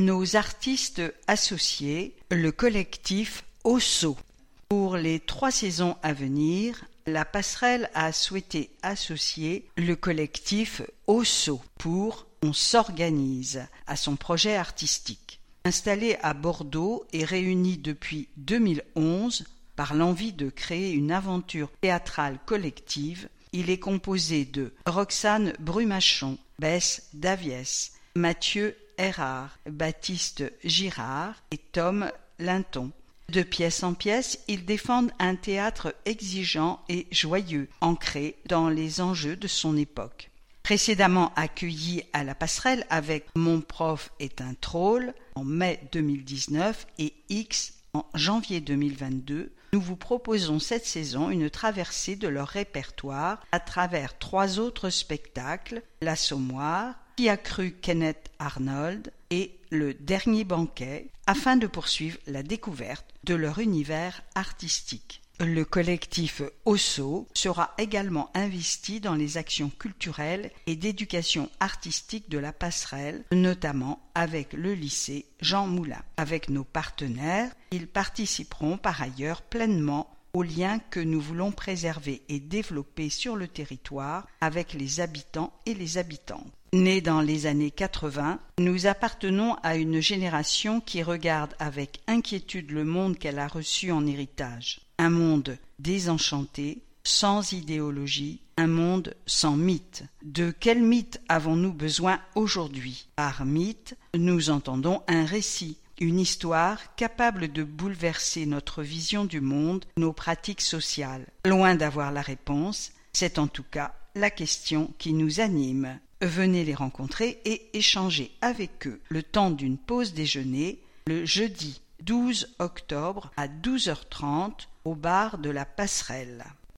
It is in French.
nos artistes associés, le collectif Osso. Pour les 3 saisons à venir, la passerelle a souhaité associer le collectif Osso pour On s'organise à son projet artistique. Installé à Bordeaux et réuni depuis 2011 par l'envie de créer une aventure théâtrale collective, il est composé de Roxane Brumachon, Bess Davies, Mathieu Erard, Baptiste Girard et Tom Linton. De pièce en pièce, ils défendent un théâtre exigeant et joyeux, ancré dans les enjeux de son époque. Précédemment accueillis à la passerelle avec Mon prof est un troll en mai 2019 et X en janvier 2022, nous vous proposons cette saison une traversée de leur répertoire à travers 3 autres spectacles, L'Assommoir, Qui a cru Kenneth Arnold et Le Dernier banquet, afin de poursuivre la découverte de leur univers artistique. Le collectif Osso sera également investi dans les actions culturelles et d'éducation artistique de la passerelle, notamment avec le lycée Jean Moulin. Avec nos partenaires, ils participeront par ailleurs pleinement aux liens que nous voulons préserver et développer sur le territoire avec les habitants et les habitantes. Nés dans les années 80, nous appartenons à une génération qui regarde avec inquiétude le monde qu'elle a reçu en héritage. Un monde désenchanté, sans idéologie, un monde sans mythe. De quel mythe avons-nous besoin aujourd'hui? Par mythe, nous entendons un récit, une histoire capable de bouleverser notre vision du monde, nos pratiques sociales. Loin d'avoir la réponse, c'est en tout cas la question qui nous anime. Venez les rencontrer et échanger avec eux le temps d'une pause déjeuner le jeudi 12 octobre à 12h30 au bar de la Passerelle.